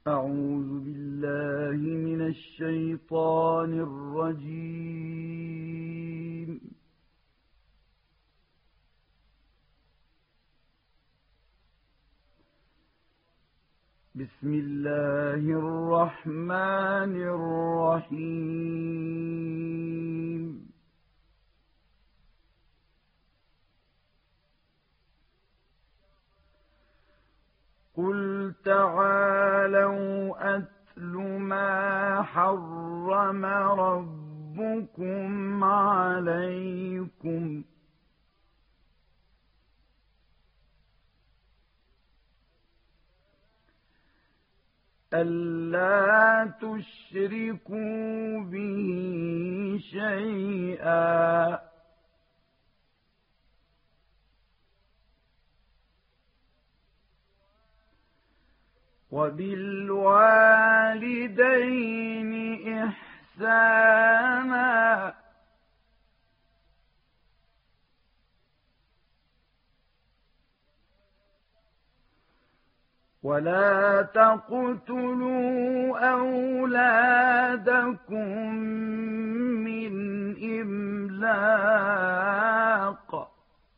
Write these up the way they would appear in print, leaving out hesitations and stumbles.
أعوذ بالله من الشيطان الرجيم. بسم الله الرحمن الرحيم. قل تعالوا أتل ما حرم ربكم عليكم ألا تشركوا به شيئا وبالوالدين إحسانا ولا تقتلوا أولادكم من إملاق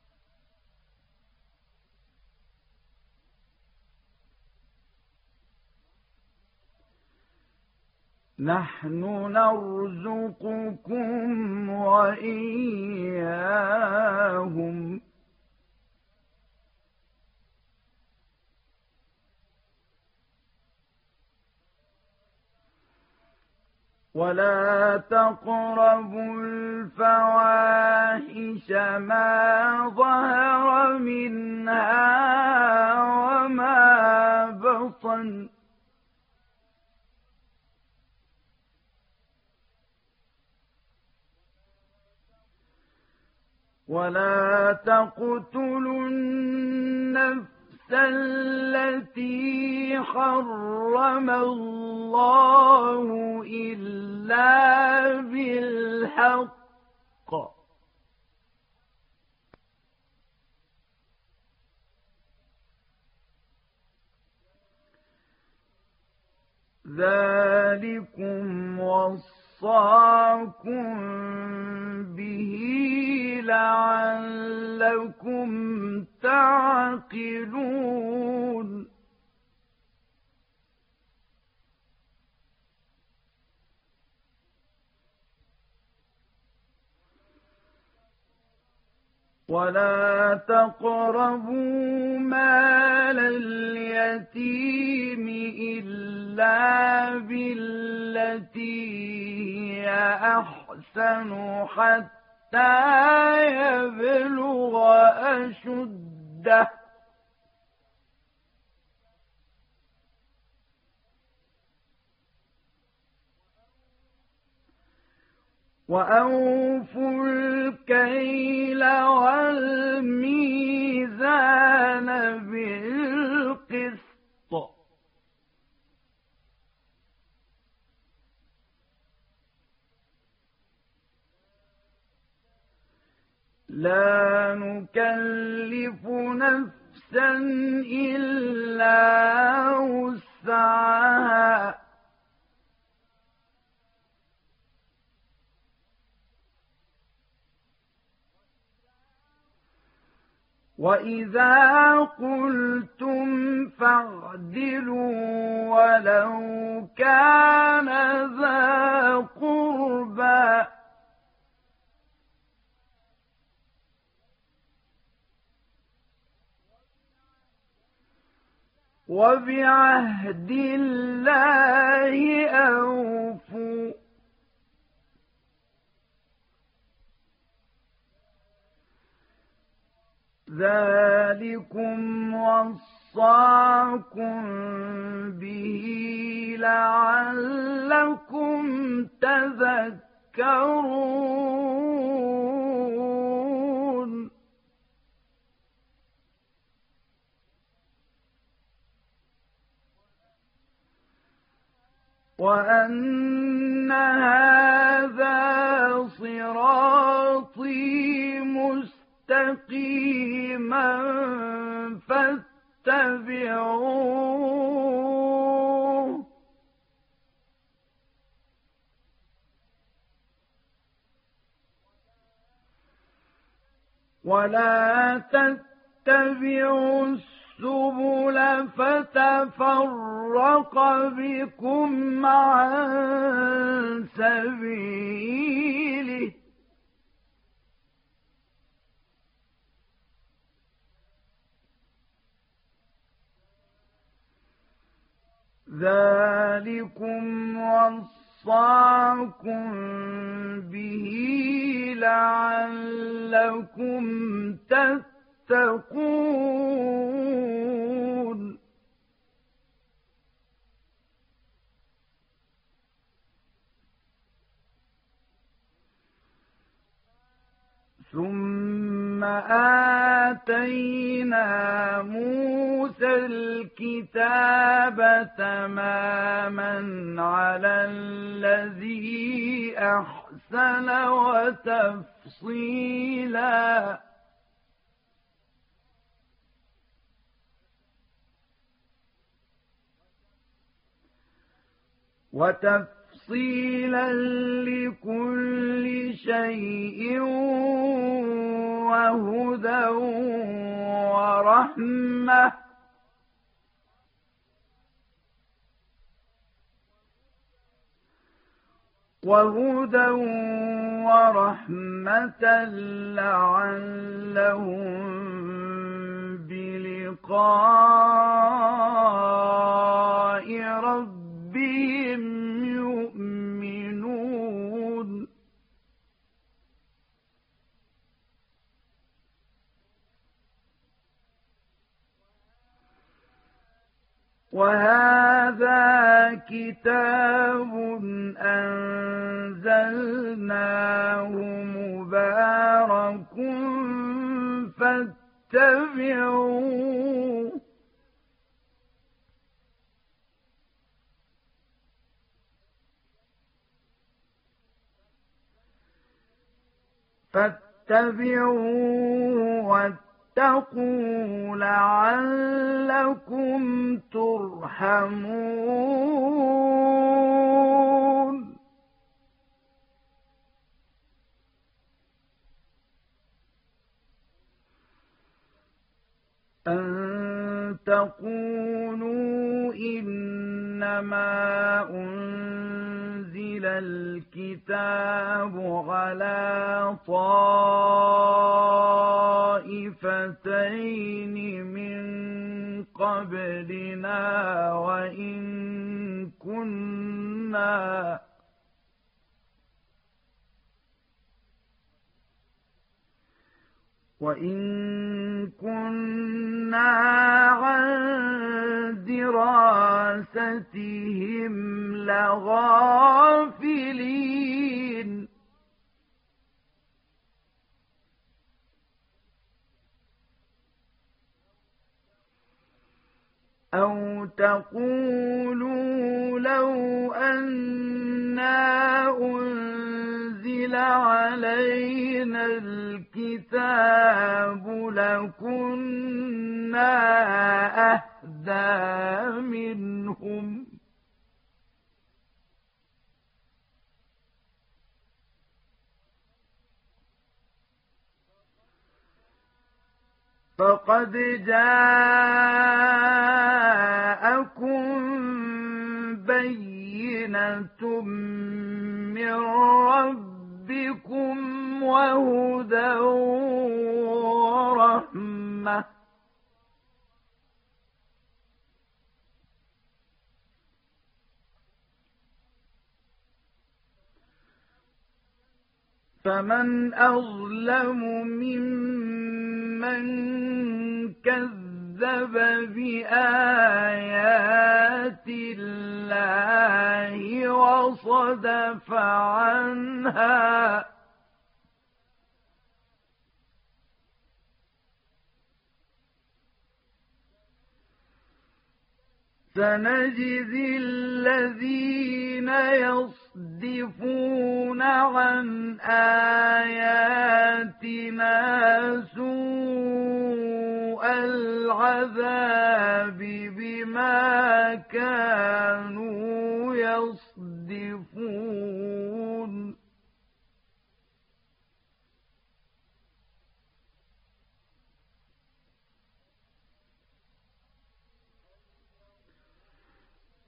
نحن نرزقكم وإياهم ولا تقربوا الفواحش ما ظهر منها وما بطن ولا تقتلوا النفس التي حرم الله إلا بالحق ذلكم وصاكم به لعلكم تعقلون ولا تقربوا مال اليتيم إلا بالتي هي أحسن حتى يبلغ أشده وأوفوا الكيل والميزان بالقسط لا نكلف نفسا إلا وسعها وإذا قلتم فاعدلوا ولو كان ذا قربى وبعهد الله أوفوا ذلكم وصاكم به لعلكم تذكرون وأن هذا صراطي مستقيما فاتبعوه ولا تتبعوا السبل فتفرق بكم عن سبيله ذلكم وصاكم به لعلكم تتقون ثم آتينا موسى الكتاب تماما على الذي أحسن وتفصيلا لكل شيء وهدى ورحمة لعلهم بلقاء ربهم يؤمنون وهذا كتاب أنزلناه مبارك فاتبعوه واتقوا لعلكم ترحمون أن تقولوا إنما أنزل الكتاب على طائفتين من قبلنا وإن كنا عن دراستهم لغافلين أو تقولوا لو أنا أنزل علينا الكتاب لكنا أهدى منهم فقد جاءكم بينة من ربكم وهدى ورحمة فمن أظلم ممن كذب بآيات الله وصدف عنها سنجزي الذين يصدفون عن آياتنا سوء العذاب بما كانوا يصدفون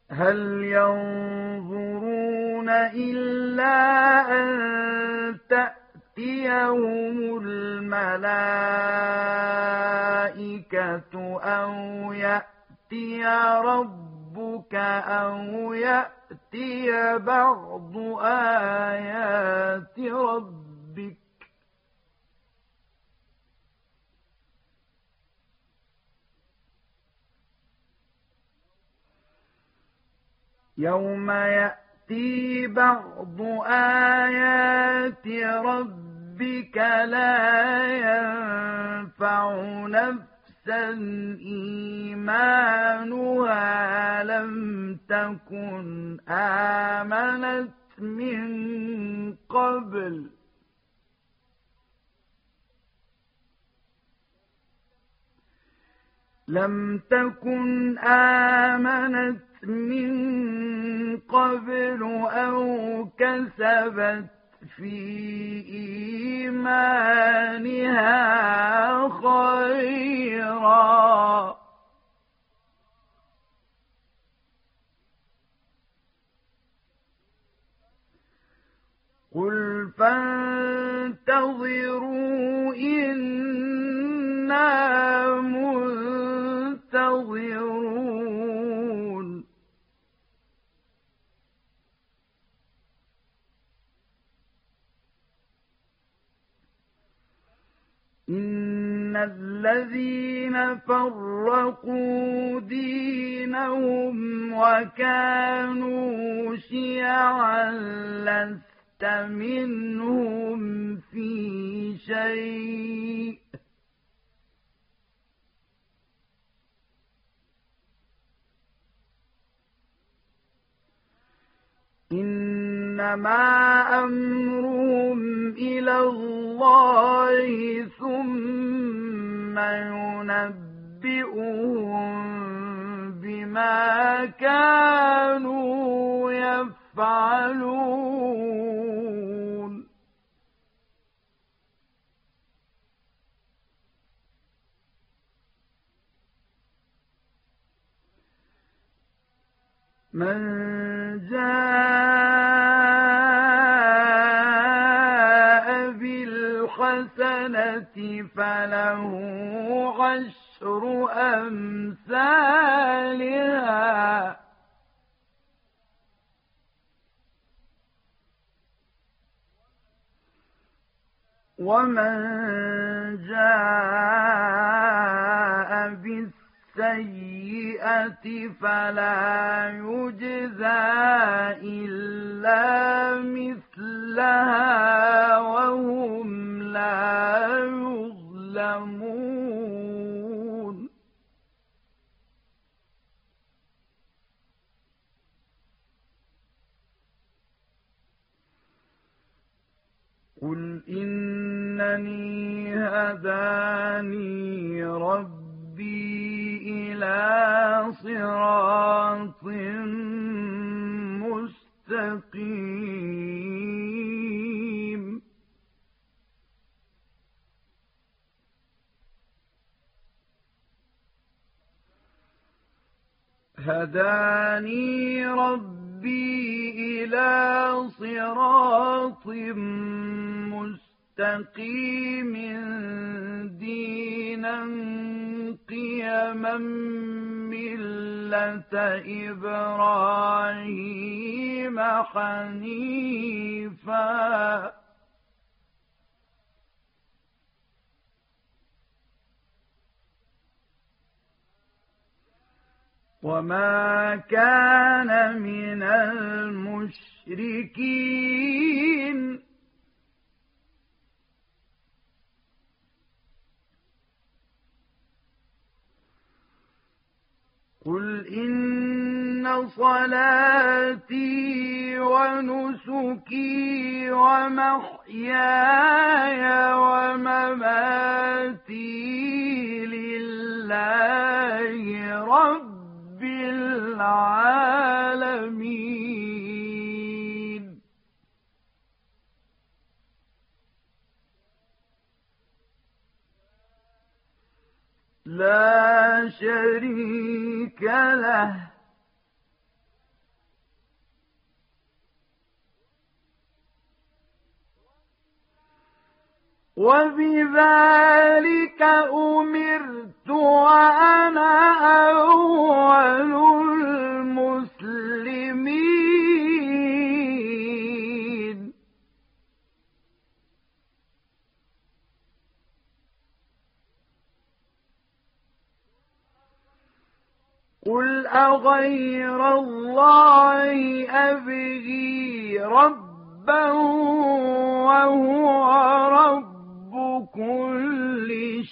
هل ينظرون إلا أن تأتيهم الملائكة أو يأتي ربك أو يأتي بعض آيات ربك يوم يأتي بعض آيات ربك لا ينفع نفسا إيمانها لم تكن آمنت من قبل أو كسبت في إيمانها خيرا قل فانتظروا إنا منتظرون إن الذين فرقوا دينهم وكانوا شيعا لست منهم في شيء إنما أمرهم إلى الله ثم ينبئهم بما كانوا يفعلون من جاء بالحسنة فله عشر أمثالها ومن جاء بالسيئة فلا يجزى إلا مثلها وهم لا يظلمون قل إنني هداني ربي إلى صراط مستقيم هداني ربي إلى صراط مستقيم دينا قيما ملة إبراهيم حنيفا وما كان من المشركين قل إن صلاتي ونسكي ومحياي ومماتي لله رب العالمين لا شريك له وبذلك أمرت وأنا أول المسلمين. قل أغير الله أبغي ربا وهو رب كل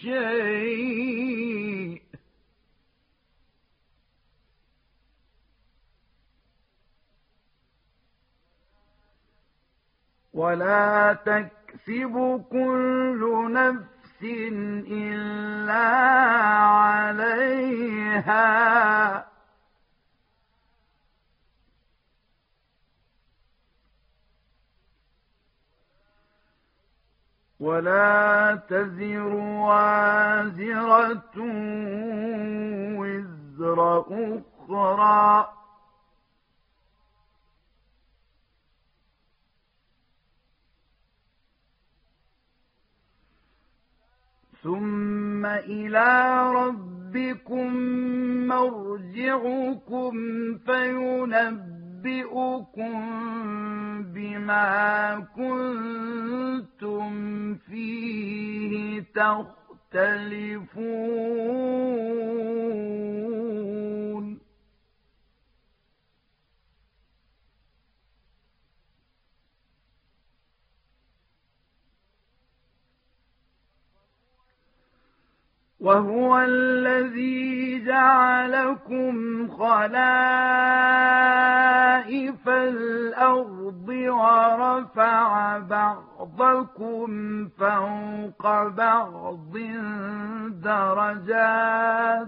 شيء ولا تكسب كل نفس إلا عليها ولا تزر وازرة وزر أخرى ثم إلى ربكم مرجعكم فينبئكم بما كنتم فيه تختلفون. وهو الذي جعلكم خلائف الأرض ورفع بعضكم فوق بعض درجات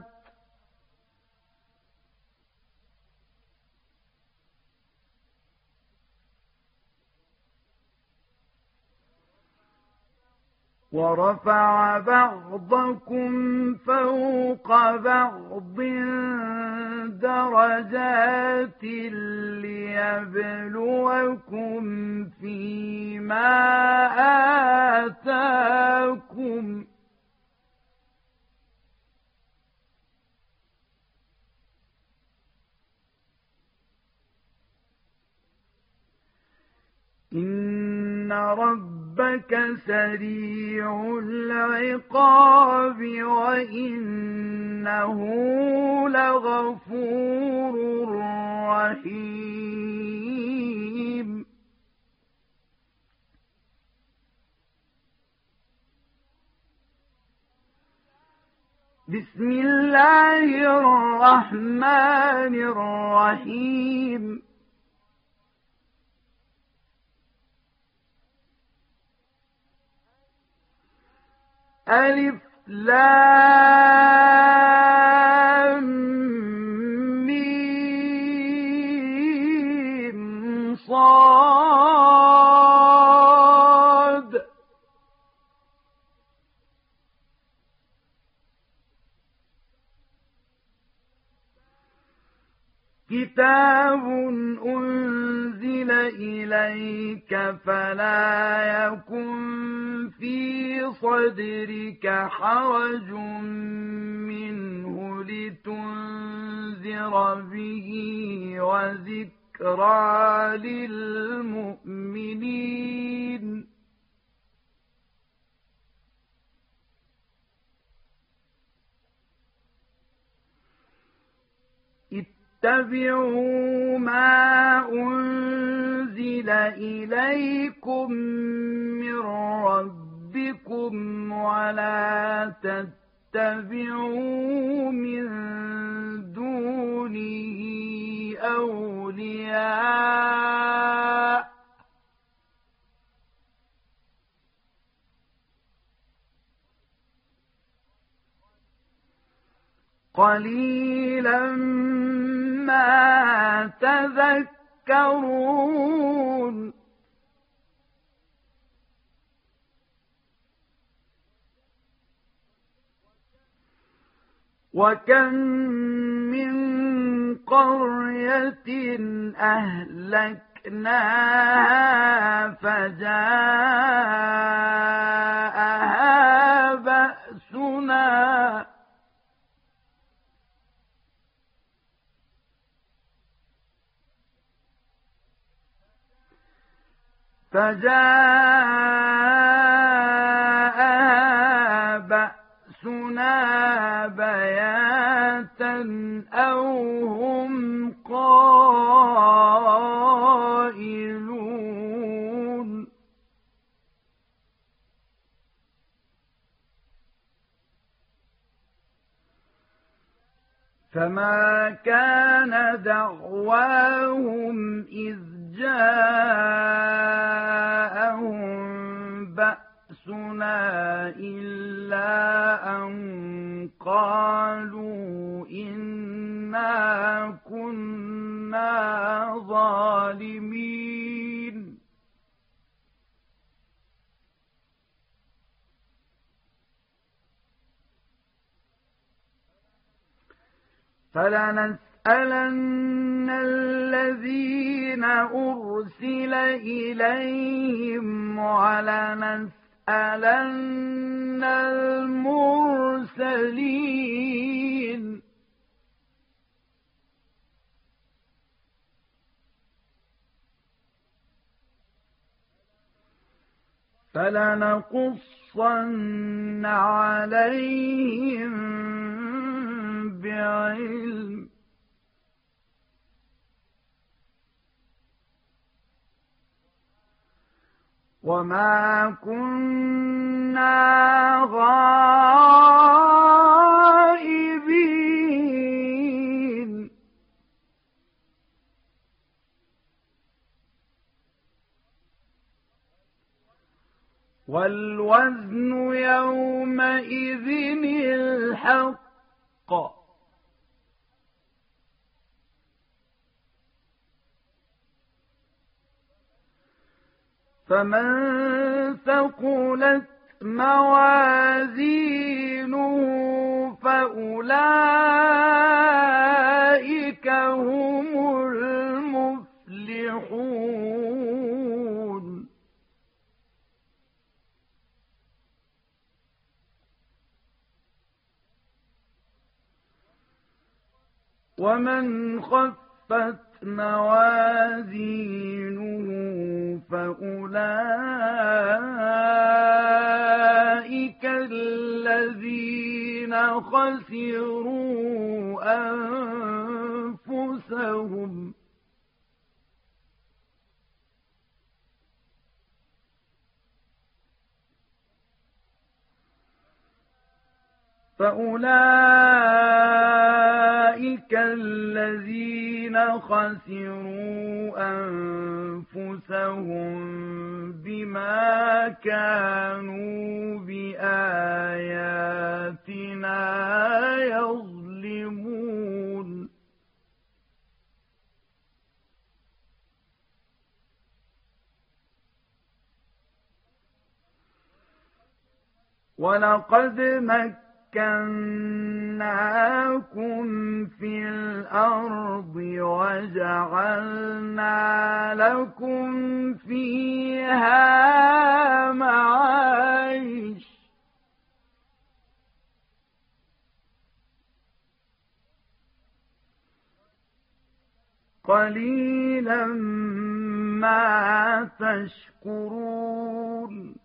ورفع بعضكم فوق بعض درجات ليبلوكم فيما آتاكم إن ربك سريع العقاب وإنه لغفور رحيم. بسم الله الرحمن الرحيم. ألف لام ميم صاد كتاب أنزل إليك فلا يكن في صدرك حرج منه لتنذر به وذكرى للمؤمنين. اتبعوا ما أنزل إليكم من ربكم ولا تتبعوا من دونه أولياء قليلا ما تذكرون. وكم من قرية أهلكناها فجاءها فجاءها بأسنا بياتا أو هم قائلون فما كان دعواهم إذ جاءهم بأسنا إلا أن قالوا إنا كنا ظالمين فلنسألن الذين أرسل إليهم ولنسألن المرسلين فلنقصن عليهم بعلم وما كنا غائبين والوزن يومئذ الحق فمن ثقلت موازينه فأولئك هم المفلحون ومن خفت موازينه فأولئك الذين خسروا أنفسهم بما كانوا بآياتنا يظلمون ولقد مكناكم في الأرض وجعلنا لكم فيها معايش قليلا ما تشكرون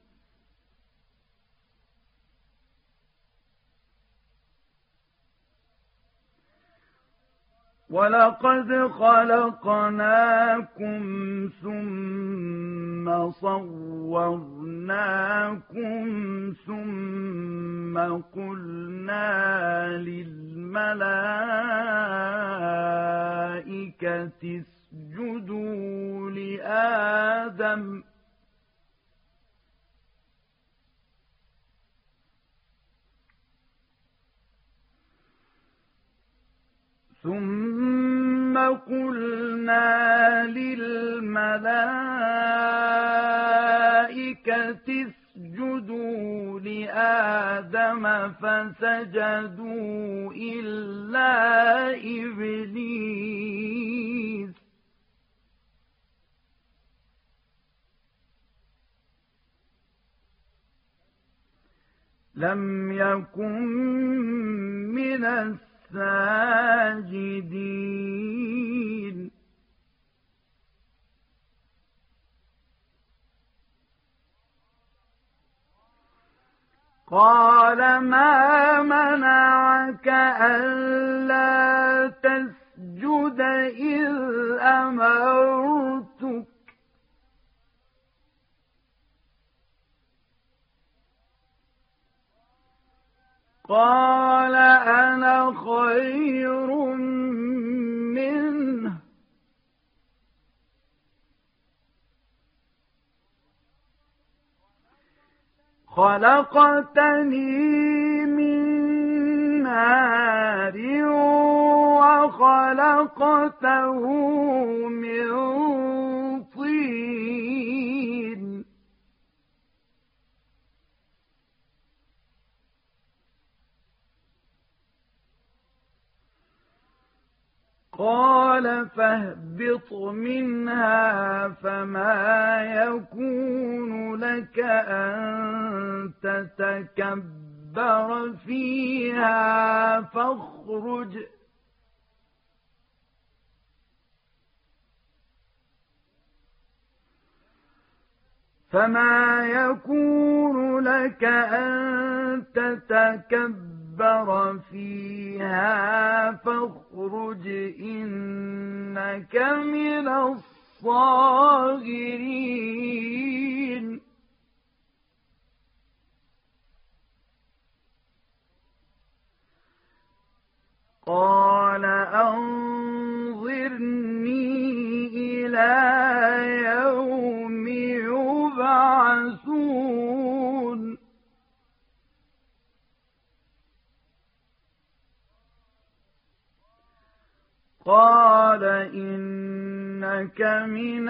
ولقد خلقناكم ثم صورناكم ثم قلنا للملائكة اسجدوا لآدم ثم قلنا للملائكة اسجدوا لآدم فسجدوا إلا إبليس لم يكن من الساجدين قال ما منعك ألا تسجد إذ أمرتك قال أنا خير منه خلقتني من نار وخلقته من طين قال فاهبط منها فما يكون لك أن تتكبر فيها فاخرج إنك من الصاغرين قال أنظرني إلى يوم يبعثون قال إنك من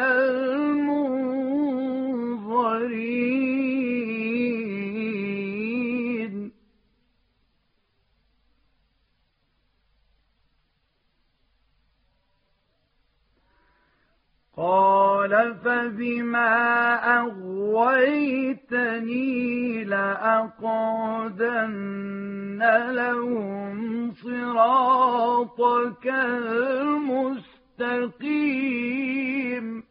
المنظرين قال فبما أغويتني لأقعدن لهم صراطك المستقيم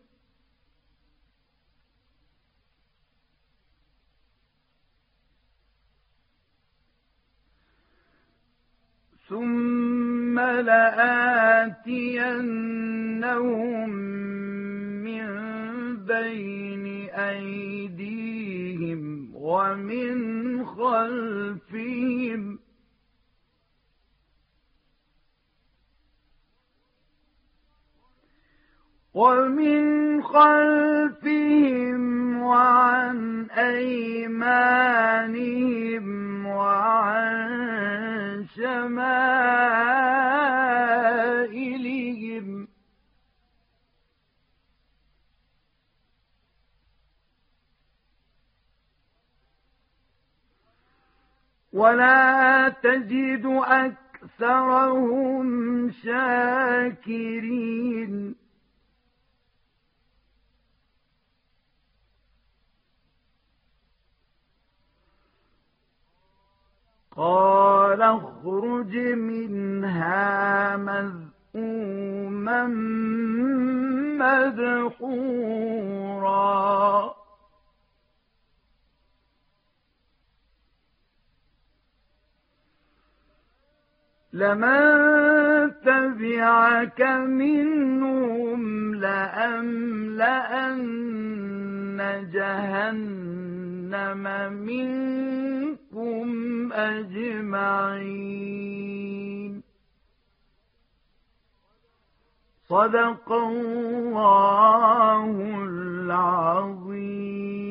ثم لآتينهم من بين أيديهم ومن خلفهم وعن أيمانهم وعن شمائلهم ولا تجد أكثرهم شاكرين قال اخرج منها مذءوما مدحورا لمن تبعك منهم لأملأن جهنم منكم أجمعين صدق الله العظيم.